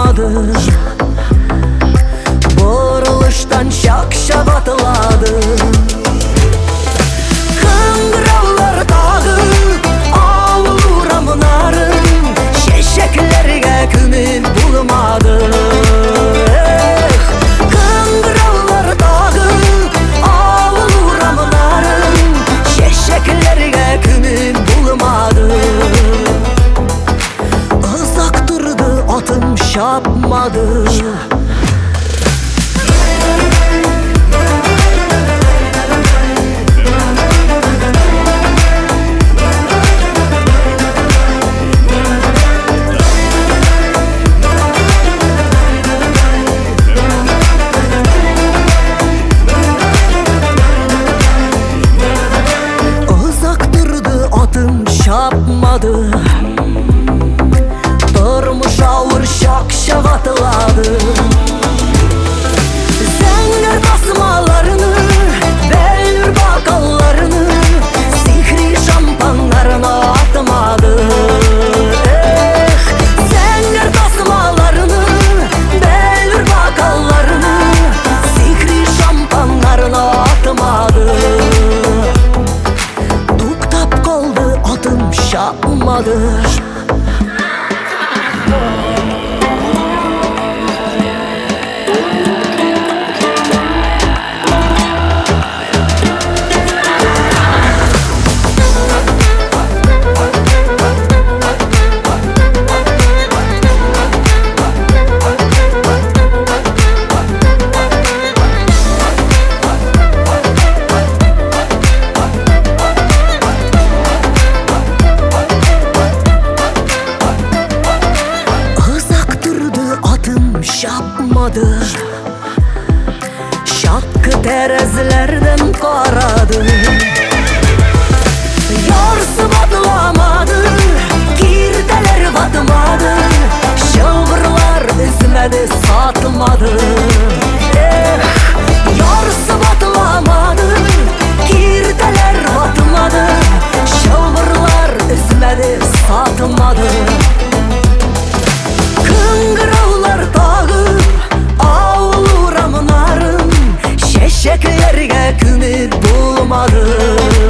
şapmadı. Buruluştan şakşa batıladı. Kıngıravlar dağıp ağluramın arın, şeşeklerge kümüp bulmadı. Kıngıravlar dağıp ağluramın arın, şeşeklerge kümüp bulmadı. Uzak durdu atım şapmadı. Şapmadı. Durmuş ağır şakşa atıladı. Zengin tasmalarını, belür bakallarını, sihri şampanlarına atmadı. Zengin tasmalarını, belür bakallarını, sihri şampanlarına atmadı. Tuktap kaldı atım şapmadı. Şapmadı. Şapkı terezilerden karadı. Yarsı batılamadı, kirdeler batmadı, şılgırlar üzmedi satmadı. Yarsı batılamadı, kirdeler batmadı, şılgırlar üzmedi satmadı. Kıngıravlar dağıp ağluramın arın, şeşeklerge kümüp bulmadı.